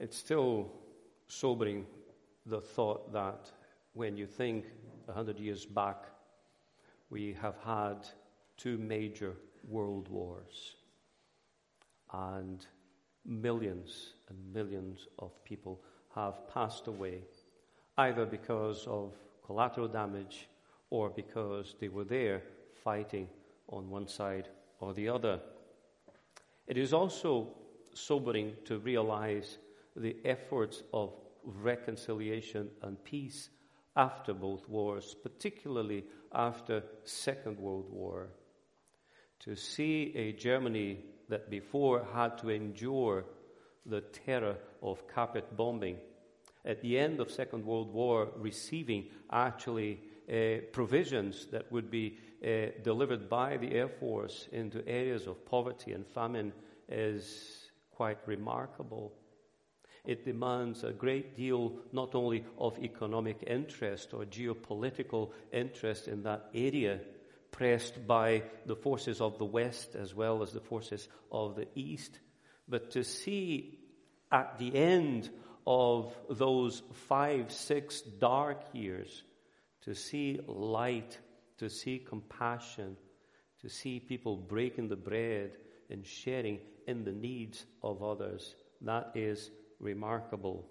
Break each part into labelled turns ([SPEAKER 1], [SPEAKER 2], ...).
[SPEAKER 1] It's still sobering, the thought that when you think 100 years back, we have had 2 major world wars, and millions and millions of people have passed away, either because of collateral damage or because they were there fighting on one side or the other. It is also sobering to realize the efforts of reconciliation and peace after both wars, particularly after Second World War. To see a Germany that before had to endure the terror of carpet bombing, at the end of Second World War receiving actually provisions that would be delivered by the Air Force into areas of poverty and famine is quite remarkable. It demands a great deal not only of economic interest or geopolitical interest in that area, pressed by the forces of the West as well as the forces of the East, but to see at the end of those 5-6 dark years, to see light, to see compassion, to see people breaking the bread and sharing in the needs of others, that is remarkable.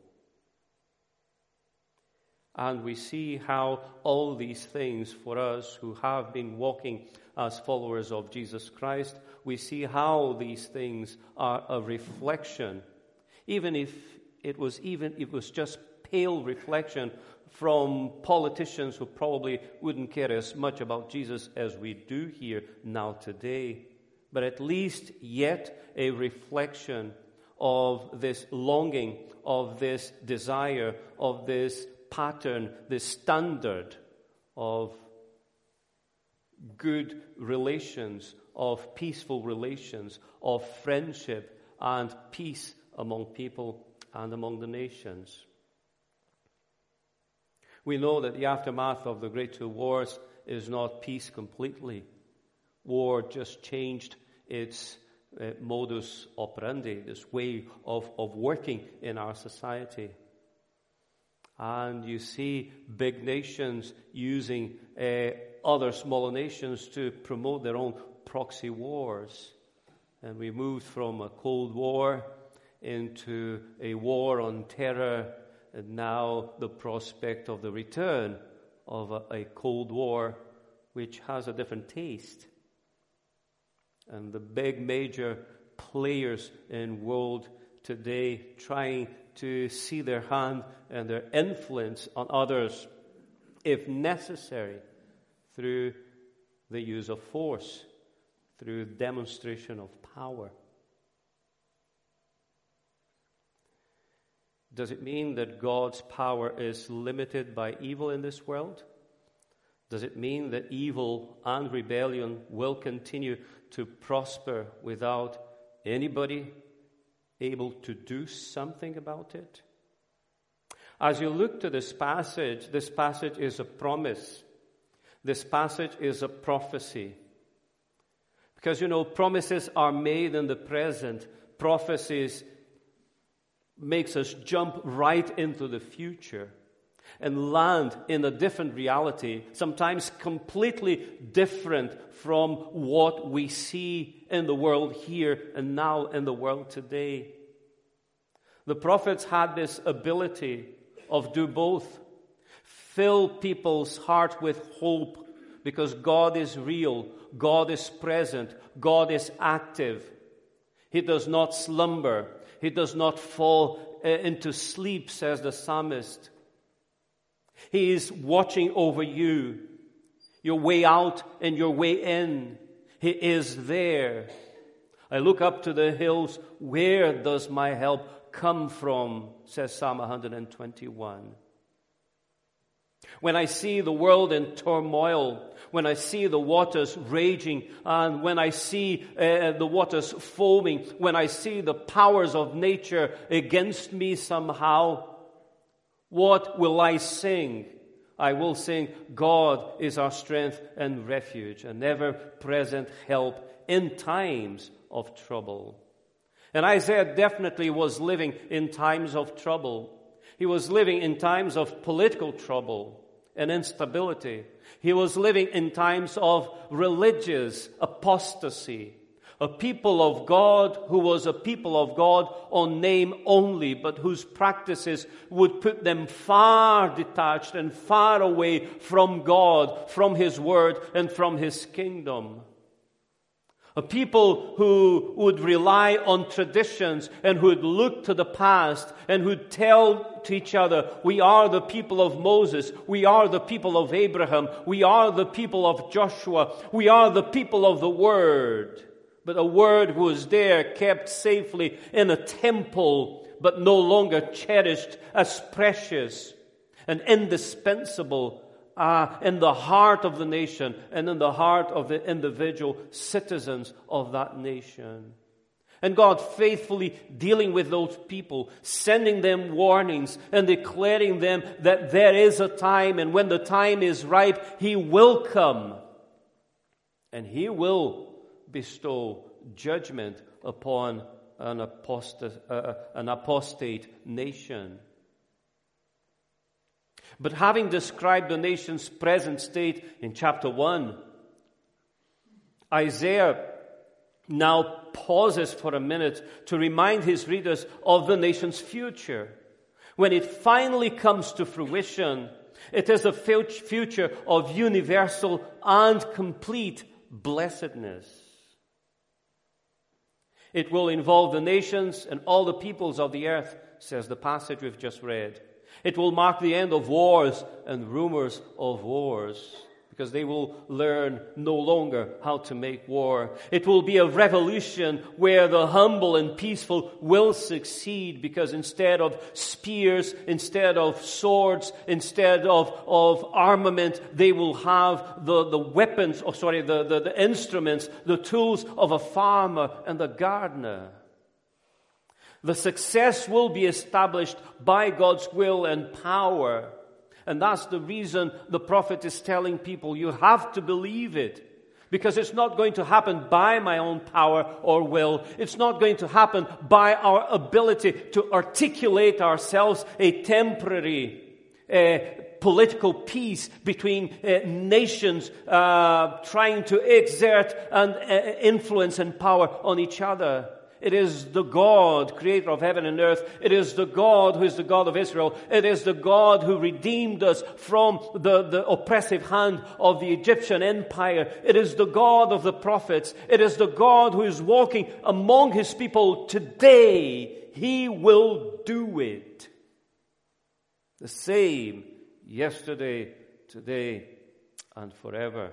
[SPEAKER 1] And we see how all these things for us who have been walking as followers of Jesus Christ, we see how these things are a reflection, even if it was just pale reflection from politicians who probably wouldn't care as much about Jesus as we do here now today, but at least yet a reflection of this longing, of this desire, of this pattern, this standard of good relations, of peaceful relations, of friendship and peace among people and among the nations. We know that the aftermath of the Great Two Wars is not peace completely. War just changed its modus operandi, this way of working in our society. And you see big nations using other smaller nations to promote their own proxy wars. And we moved from a Cold War into a war on terror, and now the prospect of the return of a Cold War, which has a different taste. And the big major players in world today trying to see their hand and their influence on others, if necessary, through the use of force, through demonstration of power. Does it mean that God's power is limited by evil in this world? Does it mean that evil and rebellion will continue to prosper without anybody able to do something about it? As you look to this passage is a promise. This passage is a prophecy. Because, promises are made in the present. Prophecies makes us jump right into the future and land in a different reality, sometimes completely different from what we see in the world here and now in the world today. The prophets had this ability of do both. Fill people's heart with hope because God is real, God is present, God is active. He does not slumber. He does not fall into sleep, says the psalmist. He is watching over you, your way out and your way in. He is there. I look up to the hills. Where does my help come from? Says Psalm 121. When I see the world in turmoil, when I see the waters raging, and when I see the waters foaming, when I see the powers of nature against me somehow, what will I sing? I will sing, God is our strength and refuge, an ever-present help in times of trouble. And Isaiah definitely was living in times of trouble. He was living in times of political trouble and instability. He was living in times of religious apostasy. A people of God who was a people of God on name only, but whose practices would put them far detached and far away from God, from His Word, and from His kingdom. A people who would rely on traditions and who would look to the past and who would tell to each other, we are the people of Moses, we are the people of Abraham, we are the people of Joshua, we are the people of the Word. But a Word who was there, kept safely in a temple, but no longer cherished as precious and indispensable in the heart of the nation and in the heart of the individual citizens of that nation. And God faithfully dealing with those people, sending them warnings and declaring them that there is a time, and when the time is ripe, He will come and He will bestow judgment upon an apostate nation. But having described the nation's present state in chapter 1, Isaiah now pauses for a minute to remind his readers of the nation's future. When it finally comes to fruition, it is a future of universal and complete blessedness. It will involve the nations and all the peoples of the earth, says the passage we've just read. It will mark the end of wars and rumors of wars, because they will learn no longer how to make war. It will be a revolution where the humble and peaceful will succeed, because instead of spears, instead of swords, instead of armament, they will have the weapons, the instruments, the tools of a farmer and a gardener. The success will be established by God's will and power. And that's the reason the prophet is telling people, you have to believe it. Because it's not going to happen by my own power or will. It's not going to happen by our ability to articulate ourselves a temporary political peace between nations trying to exert and influence and power on each other. It is the God, creator of heaven and earth. It is the God who is the God of Israel. It is the God who redeemed us from the oppressive hand of the Egyptian empire. It is the God of the prophets. It is the God who is walking among His people today. He will do it. The same yesterday, today, and forever.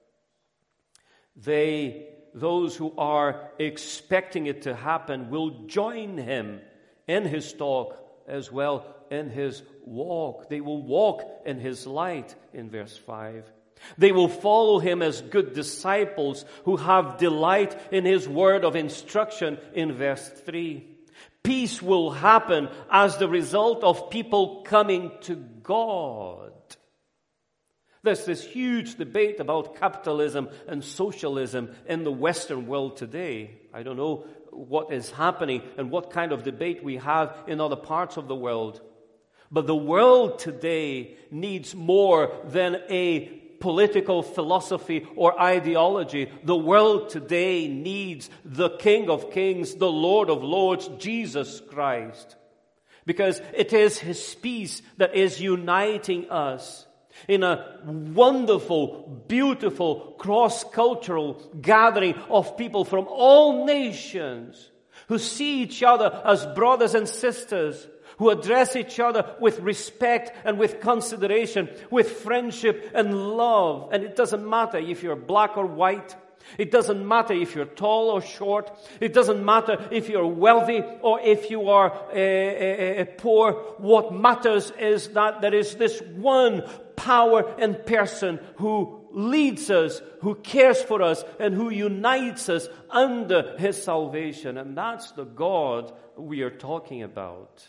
[SPEAKER 1] Those who are expecting it to happen will join Him in His talk as well in His walk. They will walk in His light in verse 5. They will follow Him as good disciples who have delight in His word of instruction in verse 3. Peace will happen as the result of people coming to God. There's this huge debate about capitalism and socialism in the Western world today. I don't know what is happening and what kind of debate we have in other parts of the world. But the world today needs more than a political philosophy or ideology. The world today needs the King of Kings, the Lord of Lords, Jesus Christ. Because it is His peace that is uniting us in a wonderful, beautiful, cross-cultural gathering of people from all nations who see each other as brothers and sisters, who address each other with respect and with consideration, with friendship and love. And it doesn't matter if you're black or white. It doesn't matter if you're tall or short. It doesn't matter if you're wealthy or if you are poor. What matters is that there is this one power and person who leads us, who cares for us, and who unites us under His salvation. And that's the God we are talking about.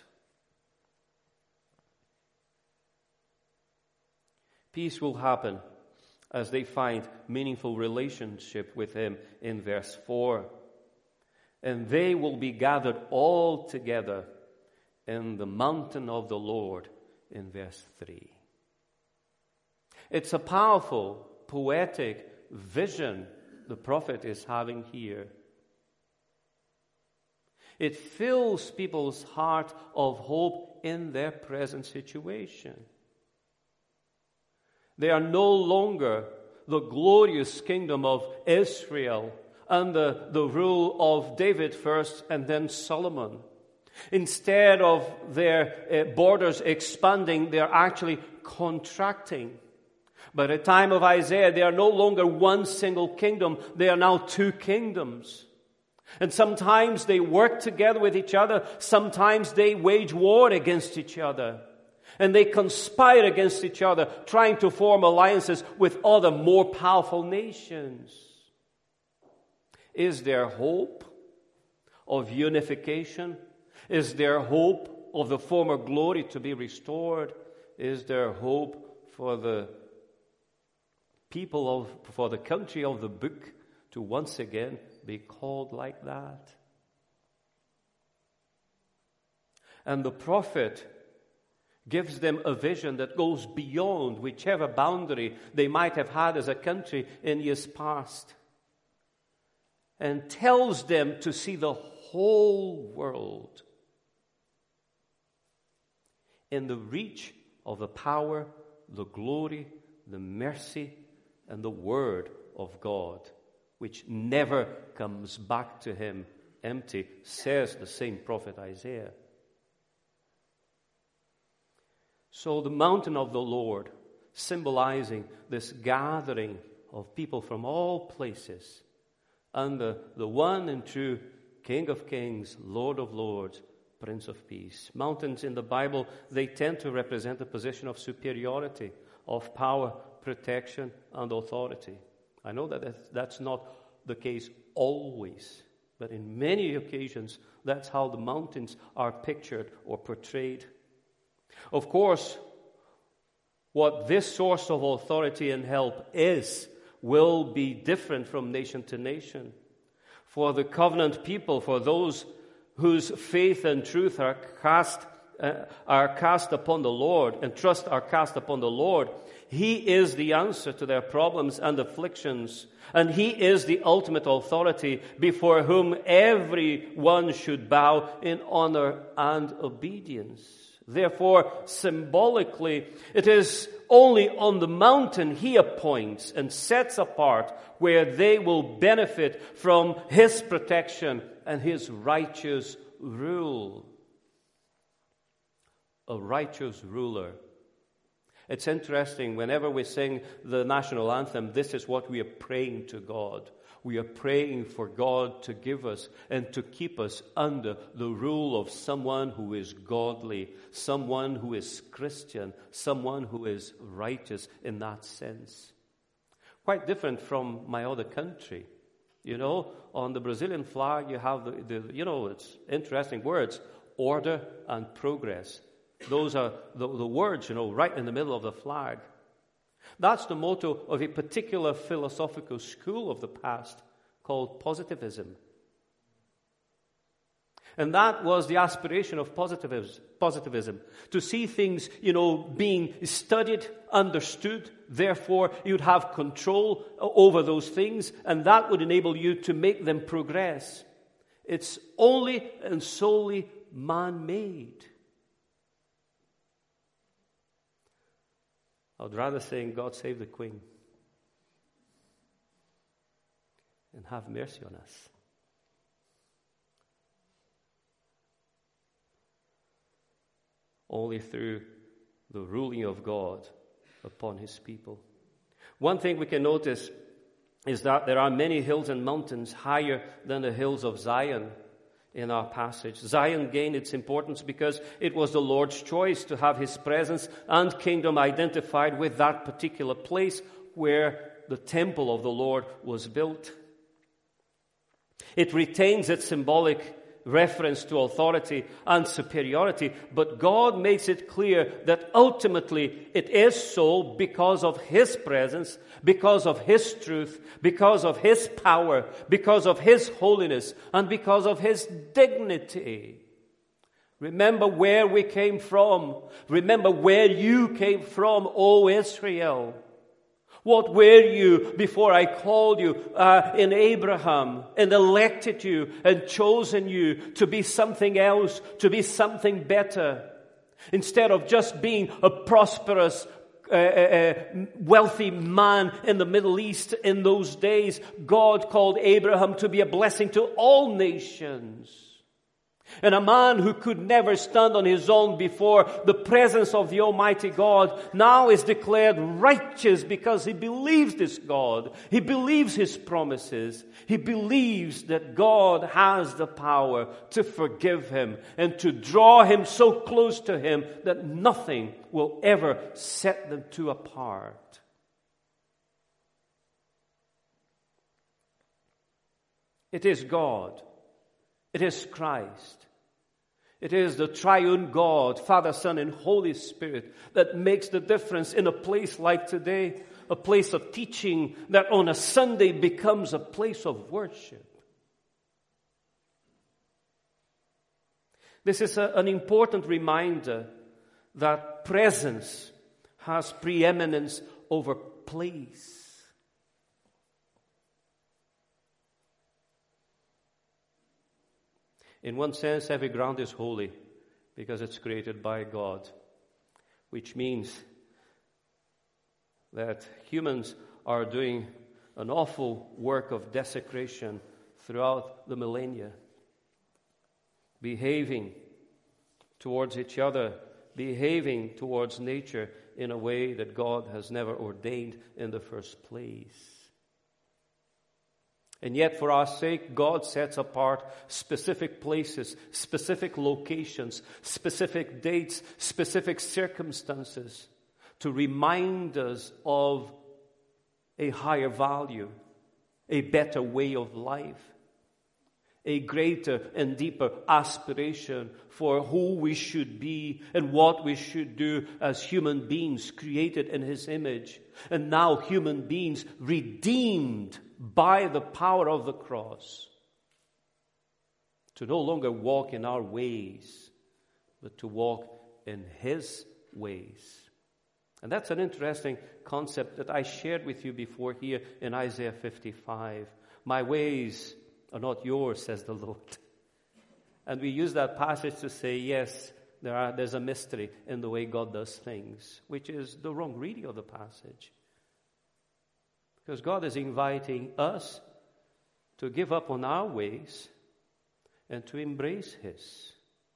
[SPEAKER 1] Peace will happen as they find meaningful relationship with Him in verse 4. and they will be gathered all together in the mountain of the Lord, in verse 3. It's a powerful, poetic vision the prophet is having here. It fills people's heart of hope in their present situation. They are no longer the glorious kingdom of Israel under the rule of David first and then Solomon. Instead of their borders expanding, they are actually contracting. By the time of Isaiah, they are no longer one single kingdom. They are now two kingdoms. And sometimes they work together with each other. Sometimes they wage war against each other. And they conspire against each other, trying to form alliances with other more powerful nations. Is there hope of unification? Is there hope of the former glory to be restored? Is there hope for the for the country of the book to once again be called like that? And the prophet gives them a vision that goes beyond whichever boundary they might have had as a country in years past, and tells them to see the whole world in the reach of the power, the glory, the mercy, and the word of God, which never comes back to him empty, says the same prophet Isaiah. So the mountain of the Lord, symbolizing this gathering of people from all places under the one and true King of Kings, Lord of Lords, Prince of Peace. Mountains in the Bible, they tend to represent a position of superiority, of power, protection, and authority. I know that that's not the case always, but in many occasions, that's how the mountains are pictured or portrayed. Of course, what this source of authority and help is will be different from nation to nation. For the covenant people, for those whose faith and truth are cast upon the Lord, and trust are cast upon the Lord, He is the answer to their problems and afflictions, and He is the ultimate authority before whom everyone should bow in honor and obedience. Therefore, symbolically, it is only on the mountain He appoints and sets apart where they will benefit from His protection and His righteous rule. A righteous ruler. It's interesting, whenever we sing the national anthem, this is what we are praying to God. We are praying for God to give us and to keep us under the rule of someone who is godly, someone who is Christian, someone who is righteous in that sense. Quite different from my other country. You know, on the Brazilian flag you have it's interesting words, order and progress. Those are the words, right in the middle of the flag. That's the motto of a particular philosophical school of the past called positivism. And that was the aspiration of positivism, to see things, being studied, understood. Therefore, you'd have control over those things, and that would enable you to make them progress. It's only and solely man-made. I'd rather sing God Save the Queen and have mercy on us. Only through the ruling of God upon His people. One thing we can notice is that there are many hills and mountains higher than the hills of Zion in our passage. Zion gained its importance because it was the Lord's choice to have His presence and kingdom identified with that particular place where the temple of the Lord was built. It retains its symbolic reference to authority and superiority, but God makes it clear that ultimately it is so because of His presence, because of His truth, because of His power, because of His holiness, and because of His dignity. Remember where we came from. Remember where you came from, O Israel. What were you before I called you in Abraham and elected you and chosen you to be something else, to be something better? Instead of just being a prosperous, wealthy man in the Middle East in those days, God called Abraham to be a blessing to all nations. And a man who could never stand on his own before the presence of the Almighty God now is declared righteous because he believes this God. He believes His promises. He believes that God has the power to forgive him and to draw him so close to Him that nothing will ever set them two apart. It is God. It is Christ. It is the triune God, Father, Son, and Holy Spirit that makes the difference in a place like today, a place of teaching that on a Sunday becomes a place of worship. This is an important reminder that presence has preeminence over place. In one sense, every ground is holy because it's created by God, which means that humans are doing an awful work of desecration throughout the millennia, behaving towards each other, behaving towards nature in a way that God has never ordained in the first place. And yet, for our sake, God sets apart specific places, specific locations, specific dates, specific circumstances to remind us of a higher value, a better way of life, a greater and deeper aspiration for who we should be and what we should do as human beings created in His image. And now human beings redeemed by the power of the cross, to no longer walk in our ways, but to walk in His ways. And that's an interesting concept that I shared with you before here in Isaiah 55. My ways are not yours, says the Lord. And we use that passage to say, yes, there's a mystery in the way God does things, which is the wrong reading of the passage. Because God is inviting us to give up on our ways and to embrace His.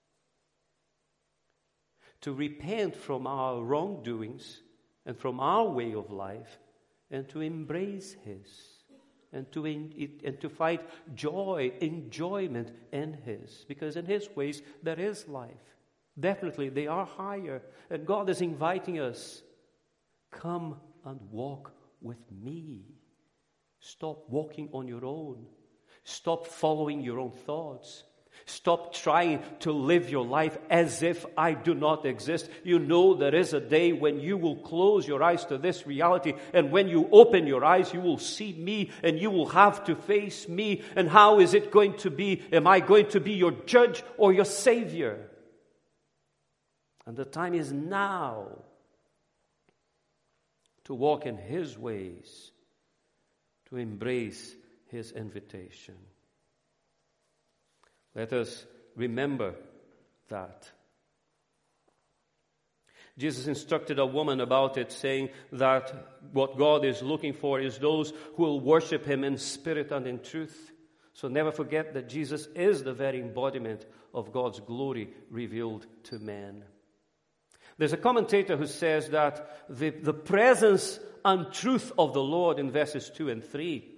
[SPEAKER 1] To repent from our wrongdoings and from our way of life and to embrace His. And to find joy, enjoyment in His. Because in His ways there is life. Definitely they are higher. And God is inviting us, come and walk with me. Stop walking on your own. Stop following your own thoughts. Stop trying to live your life as if I do not exist. You know there is a day when you will close your eyes to this reality, and when you open your eyes, you will see me, and you will have to face me. And how is it going to be? Am I going to be your judge or your savior? And the time is now to walk in His ways, to embrace His invitation. Let us remember that. Jesus instructed a woman about it, saying that what God is looking for is those who will worship Him in spirit and in truth. So never forget that Jesus is the very embodiment of God's glory revealed to men. There's a commentator who says that the presence and truth of the Lord in verses 2 and 3,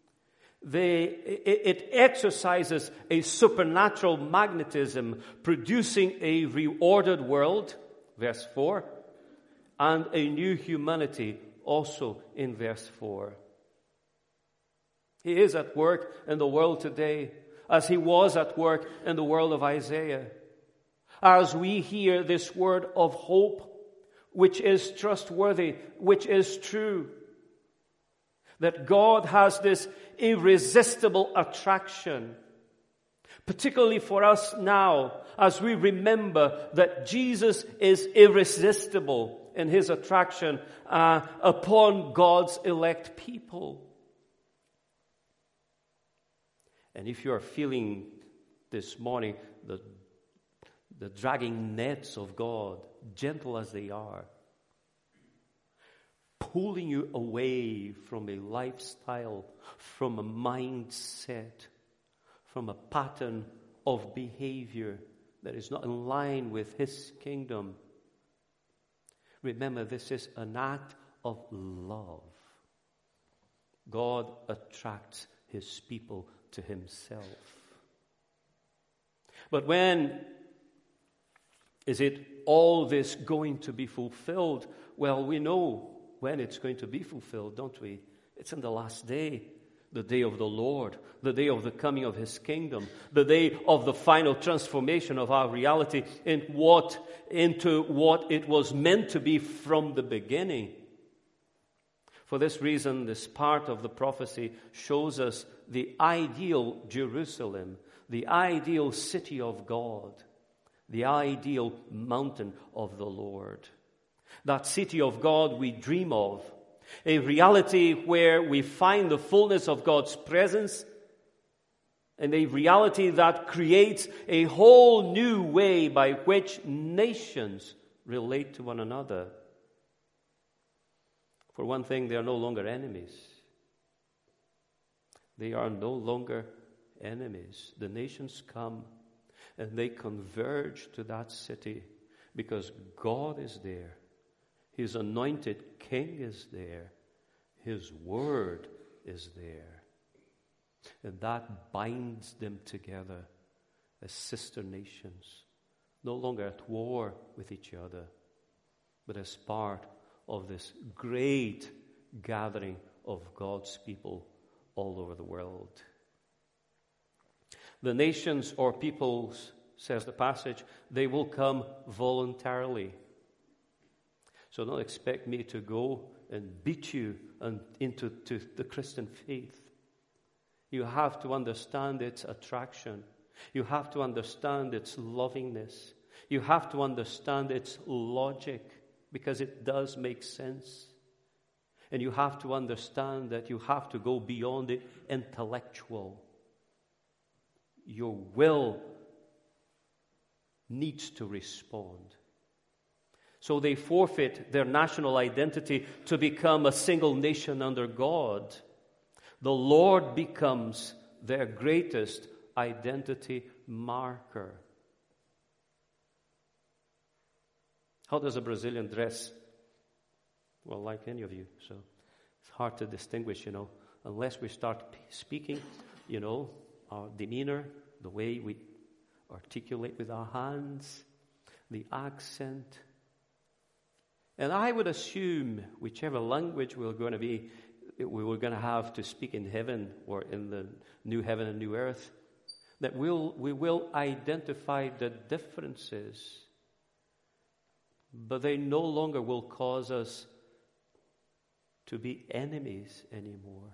[SPEAKER 1] it exercises a supernatural magnetism, producing a reordered world, verse 4, and a new humanity, also in verse 4. He is at work in the world today, as he was at work in the world of Isaiah. As we hear this word of hope, which is trustworthy, which is true, that God has this irresistible attraction, particularly for us now, as we remember that Jesus is irresistible in his attraction upon God's elect people. And if you are feeling this morning the dragging nets of God, gentle as they are, pulling you away from a lifestyle, from a mindset, from a pattern of behavior that is not in line with his kingdom. Remember, this is an act of love. God attracts his people to himself. But when is it all this going to be fulfilled? Well, we know when it's going to be fulfilled, don't we? It's in the last day, the day of the Lord, the day of the coming of his kingdom, the day of the final transformation of our reality into what it was meant to be from the beginning. For this reason, this part of the prophecy shows us the ideal Jerusalem, the ideal city of God, the ideal mountain of the Lord. That city of God we dream of, a reality where we find the fullness of God's presence, and a reality that creates a whole new way by which nations relate to one another. For one thing, they are no longer enemies. They are no longer enemies. The nations come and they converge to that city because God is there. His anointed king is there. His word is there. And that binds them together as sister nations, no longer at war with each other, but as part of this great gathering of God's people all over the world. The nations or peoples, says the passage, they will come voluntarily. So don't expect me to go and beat you into the Christian faith. You have to understand its attraction. You have to understand its lovingness. You have to understand its logic, because it does make sense. And you have to understand that you have to go beyond the intellectual. Your will needs to respond. So they forfeit their national identity to become a single nation under God. The Lord becomes their greatest identity marker. How does a Brazilian dress? Well, like any of you, so it's hard to distinguish, unless we start speaking, our demeanor, the way we articulate with our hands, the accent. And I would assume whichever language we were going to have to speak in heaven or in the new heaven and new earth, that we will identify the differences, but they no longer will cause us to be enemies anymore.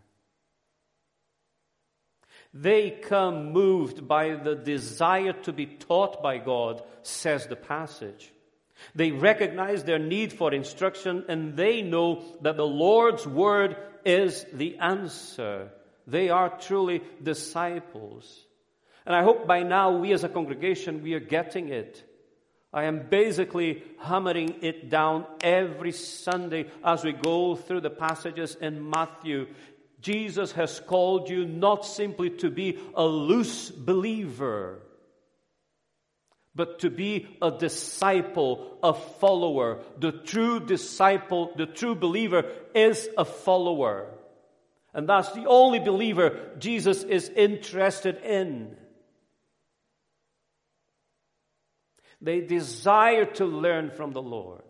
[SPEAKER 1] They come moved by the desire to be taught by God, says the passage. They recognize their need for instruction, and they know that the Lord's word is the answer. They are truly disciples. And I hope by now we as a congregation, we are getting it. I am basically hammering it down every Sunday as we go through the passages in Matthew. Jesus has called you not simply to be a loose believer, but to be a disciple, a follower. The true disciple, the true believer is a follower. And that's the only believer Jesus is interested in. They desire to learn from the Lord.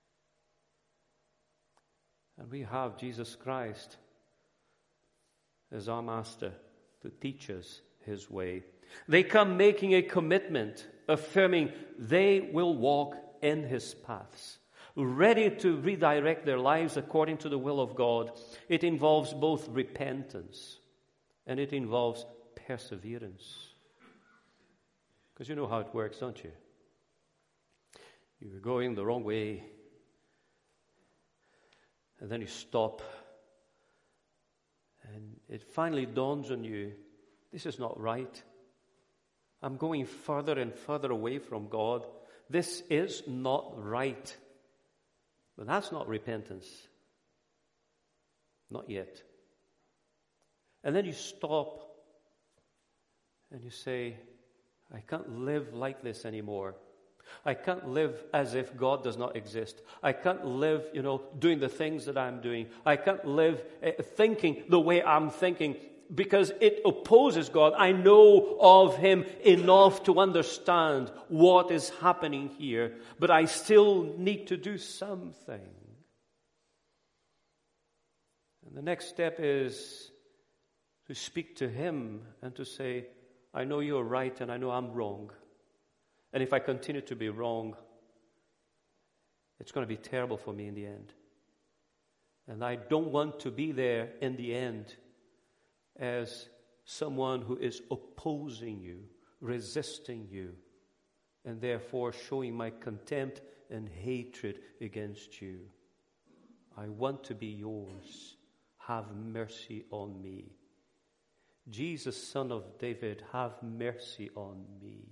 [SPEAKER 1] And we have Jesus Christ as our Master to teach us his way. They come making a commitment, affirming they will walk in his paths, ready to redirect their lives according to the will of God. It involves both repentance and it involves perseverance. Because you know how it works, don't you? You're going the wrong way, and then you stop, and it finally dawns on you, this is not right. I'm going further and further away from God. This is not right. But that's not repentance. Not yet. And then you stop and you say, I can't live like this anymore. I can't live as if God does not exist. I can't live, doing the things that I'm doing. I can't live thinking the way I'm thinking because it opposes God. I know of him enough to understand what is happening here, but I still need to do something. And the next step is to speak to him and to say, I know you're right and I know I'm wrong. And if I continue to be wrong, it's going to be terrible for me in the end. And I don't want to be there in the end as someone who is opposing you, resisting you, and therefore showing my contempt and hatred against you. I want to be yours. Have mercy on me. Jesus, Son of David, have mercy on me.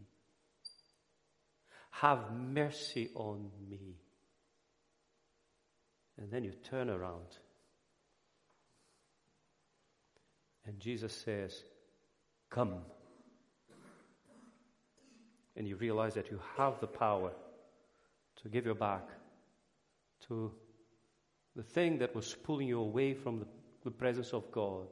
[SPEAKER 1] Have mercy on me. And then you turn around. And Jesus says, come. And you realize that you have the power to give your back to the thing that was pulling you away from the presence of God.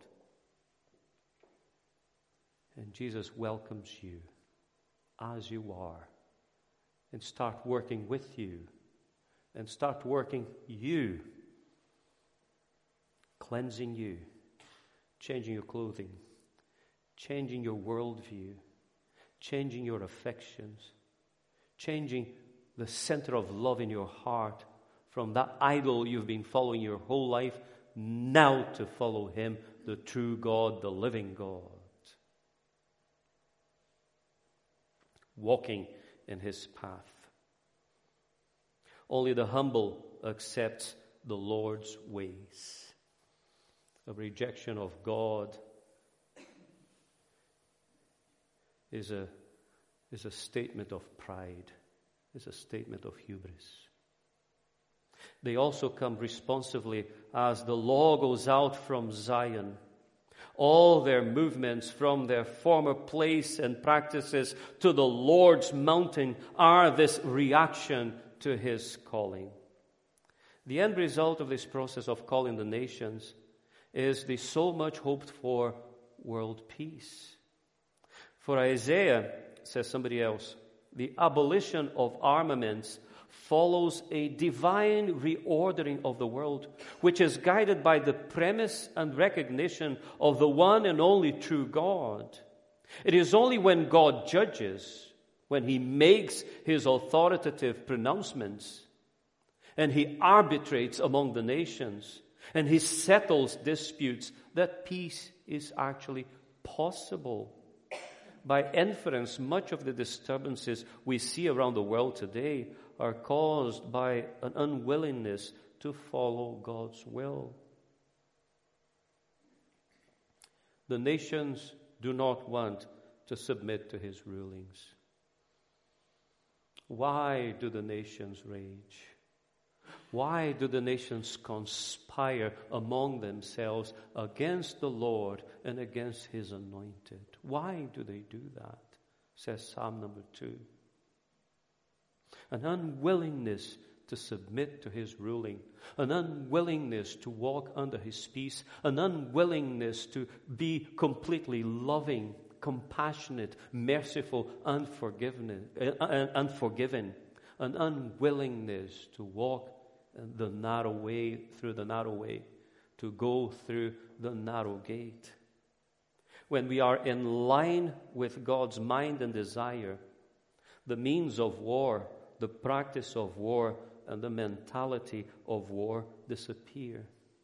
[SPEAKER 1] And Jesus welcomes you as you are. And start working with you. And start working you. Cleansing you. Changing your clothing. Changing your worldview. Changing your affections. Changing the center of love in your heart from that idol you've been following your whole life now to follow him, the true God, the living God. Walking in his path. Only the humble accept the Lord's ways. A rejection of God is a statement of pride, is a statement of hubris. They also come responsively as the law goes out from Zion. All their movements from their former place and practices to the Lord's mountain are this reaction to his calling. The end result of this process of calling the nations is the so much hoped for world peace. For Isaiah, says somebody else, the abolition of armaments follows a divine reordering of the world, which is guided by the premise and recognition of the one and only true God. It is only when God judges, when he makes his authoritative pronouncements, and he arbitrates among the nations, and he settles disputes, that peace is actually possible. By inference, much of the disturbances we see around the world today are caused by an unwillingness to follow God's will. The nations do not want to submit to his rulings. Why do the nations rage? Why do the nations conspire among themselves against the Lord and against his anointed? Why do they do that? Says Psalm number 2. An unwillingness to submit to his ruling, an unwillingness to walk under his peace, an unwillingness to be completely loving, compassionate, merciful, unforgiving, an unwillingness to walk through the narrow way, to go through the narrow gate. when we are in line with God's mind and desire, the means of war, the practice of war, and the mentality of war disappear.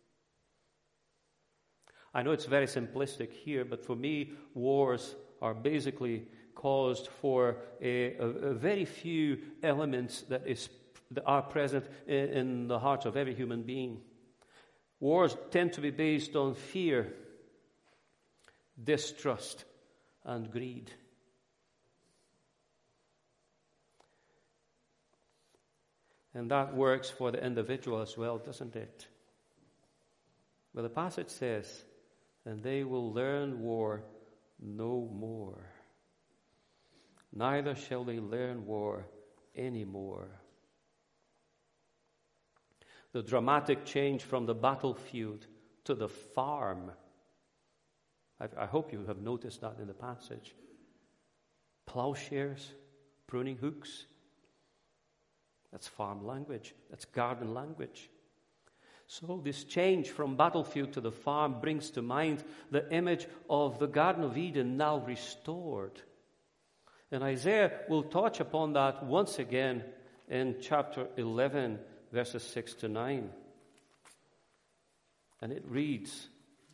[SPEAKER 1] I know it's very simplistic here, but for me, wars are basically caused for a very few elements that are present in the heart of every human being. Wars tend to be based on fear, distrust, and greed. And that works for the individual as well, doesn't it? But the passage says, and they will learn war no more. Neither shall they learn war anymore. The dramatic change from the battlefield to the farm. I hope you have noticed that in the passage. Plowshares, pruning hooks. That's farm language. That's garden language. So this change from battlefield to the farm brings to mind the image of the Garden of Eden now restored. And Isaiah will touch upon that once again in chapter 11, verses 6 to 9. And it reads,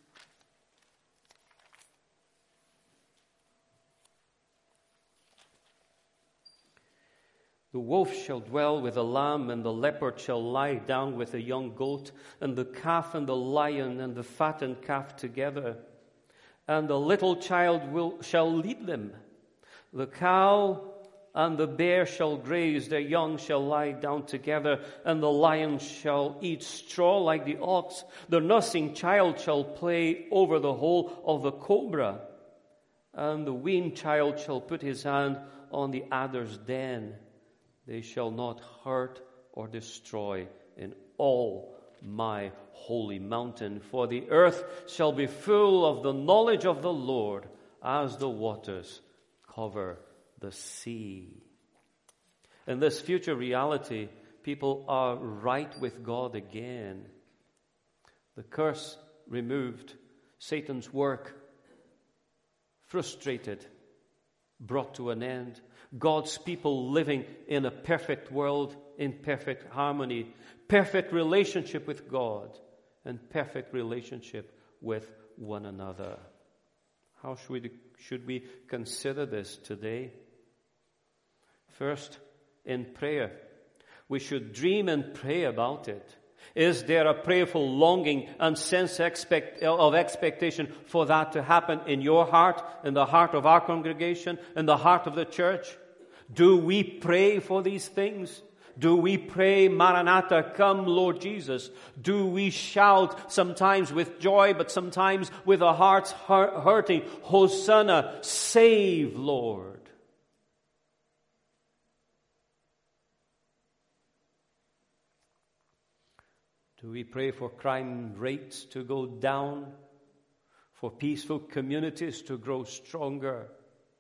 [SPEAKER 1] "The wolf shall dwell with the lamb, and the leopard shall lie down with the young goat, and the calf and the lion and the fattened calf together. And the little child shall lead them. The cow and the bear shall graze, their young shall lie down together, and the lion shall eat straw like the ox. The nursing child shall play over the hole of the cobra, and the weaned child shall put his hand on the adder's den. They shall not hurt or destroy in all my holy mountain, for the earth shall be full of the knowledge of the Lord as the waters cover the sea." In this future reality, people are right with God again. The curse removed, Satan's work frustrated, brought to an end. God's people living in a perfect world, in perfect harmony, perfect relationship with God, and perfect relationship with one another. How should we consider this today? First, in prayer. We should dream and pray about it. Is there a prayerful longing and sense of expectation for that to happen in your heart, in the heart of our congregation, in the heart of the church? Do we pray for these things? Do we pray, "Maranatha, come, Lord Jesus"? Do we shout sometimes with joy, but sometimes with our hearts hurting, "Hosanna, save, Lord"? Do we pray for crime rates to go down, for peaceful communities to grow stronger,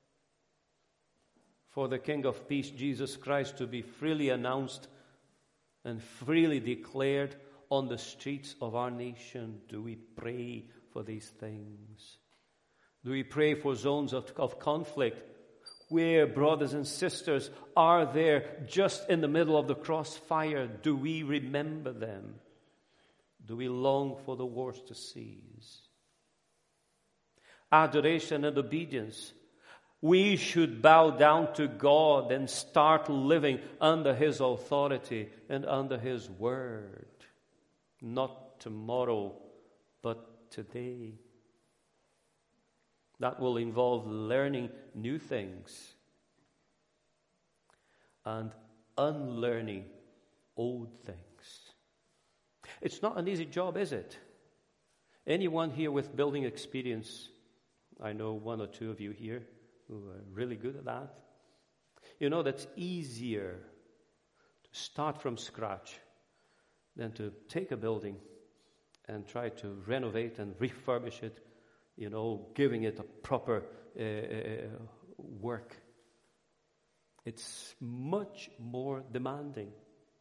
[SPEAKER 1] for the King of Peace, Jesus Christ, to be freely announced and freely declared on the streets of our nation? Do we pray for these things? Do we pray for zones of conflict where brothers and sisters are there just in the middle of the crossfire? Do we remember them? Do we long for the wars to cease? Adoration and obedience. We should bow down to God and start living under His authority and under His word. Not tomorrow, but today. That will involve learning new things and unlearning old things. It's not an easy job, is it? Anyone here with building experience? I know one or two of you here who are really good at that. You know, that's easier to start from scratch than to take a building and try to renovate and refurbish it, giving it a proper work. It's much more demanding.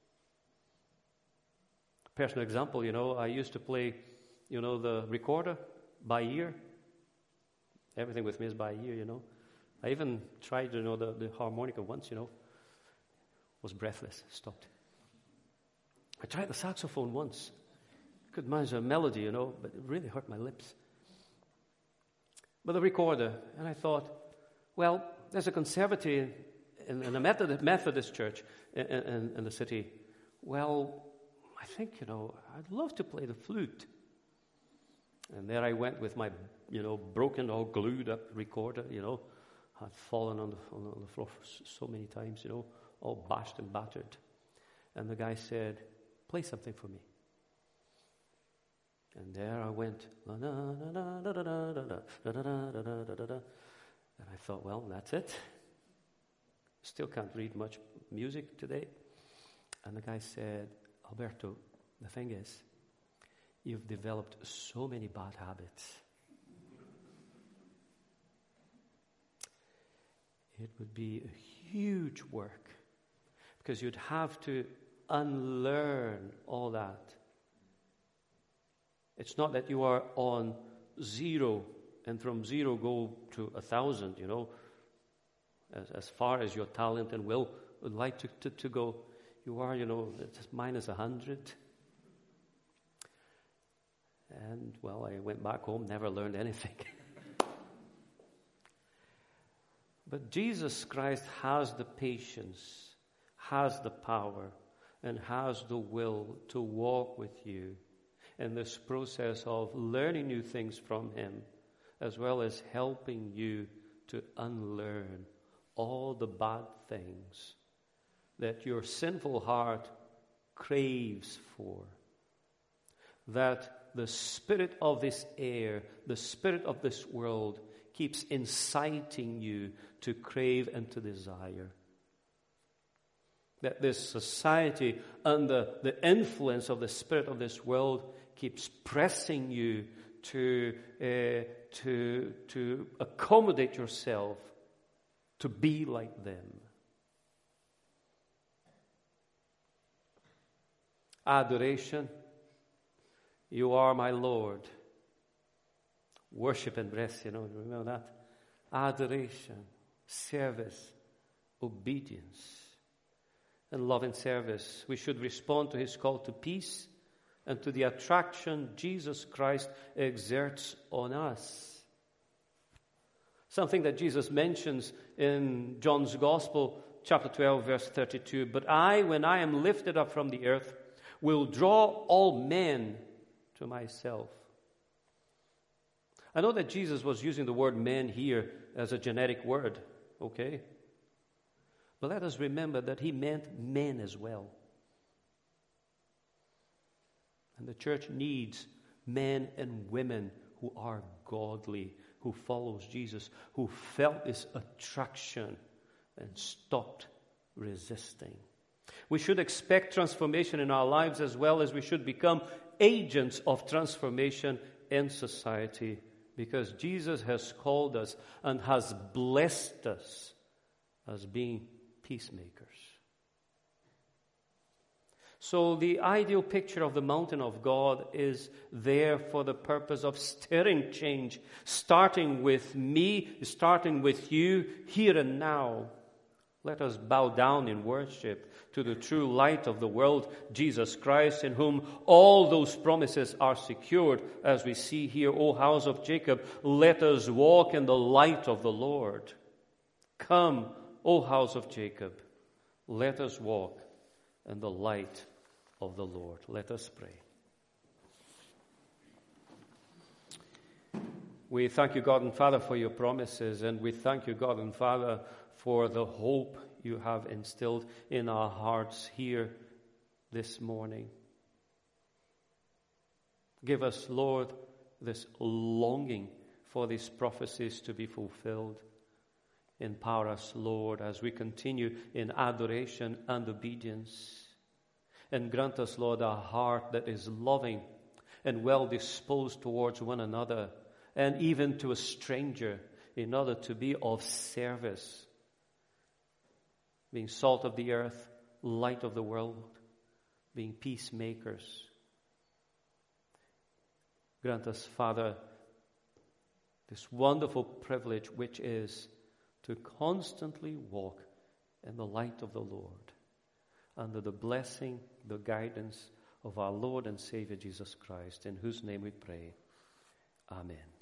[SPEAKER 1] Personal example, I used to play, the recorder by ear. Everything with me is by ear, I even tried, the harmonica once, was breathless, stopped. I tried the saxophone once. Could manage a melody, but it really hurt my lips. But the recorder, and I thought, well, there's a conservative in a Methodist church in the city. Well, I think, I'd love to play the flute. And there I went with my, broken or glued up recorder, had fallen on the floor so many times, all bashed and battered. And the guy said, play something for me. And there I went. And I thought, well, that's it. Still can't read much music today. And the guy said, Alberto, the thing is, you've developed so many bad habits. It would be a huge work because you'd have to unlearn all that. It's not that you are on 0 and from 0 go to 1,000, as far as your talent and will would like to go. You are, it's minus 100. And, well, I went back home, never learned anything. But Jesus Christ has the patience, has the power, and has the will to walk with you in this process of learning new things from Him, as well as helping you to unlearn all the bad things that your sinful heart craves for. That the spirit of this air, the spirit of this world, keeps inciting you to crave and to desire. That this society, under the influence of the spirit of this world, keeps pressing you to accommodate yourself, to be like them. Adoration. You are my Lord. Worship and rest, remember that? Adoration, service, obedience, and love and service. We should respond to His call to peace and to the attraction Jesus Christ exerts on us. Something that Jesus mentions in John's Gospel, chapter 12, verse 32. But I, when I am lifted up from the earth, will draw all men to myself. I know that Jesus was using the word men here as a generic word, okay? But let us remember that He meant men as well. And the church needs men and women who are godly, who follows Jesus, who felt this attraction and stopped resisting. We should expect transformation in our lives as well as we should become agents of transformation in society, because Jesus has called us and has blessed us as being peacemakers. So the ideal picture of the mountain of God is there for the purpose of stirring change, starting with me, starting with you, here and now. Let us bow down in worship to the true light of the world, Jesus Christ, in whom all those promises are secured, as we see here, O house of Jacob, let us walk in the light of the Lord. Come, O house of Jacob, let us walk in the light of the Lord. Let us pray. We thank you, God and Father, for your promises, and we thank you, God and Father, for the hope you have instilled in our hearts here this morning. Give us, Lord, this longing for these prophecies to be fulfilled. Empower us, Lord, as we continue in adoration and obedience. And grant us, Lord, a heart that is loving and well disposed towards one another and even to a stranger, in order to be of service, being salt of the earth, light of the world, being peacemakers. Grant us, Father, this wonderful privilege which is to constantly walk in the light of the Lord, under the blessing, the guidance of our Lord and Savior Jesus Christ, in whose name we pray. Amen.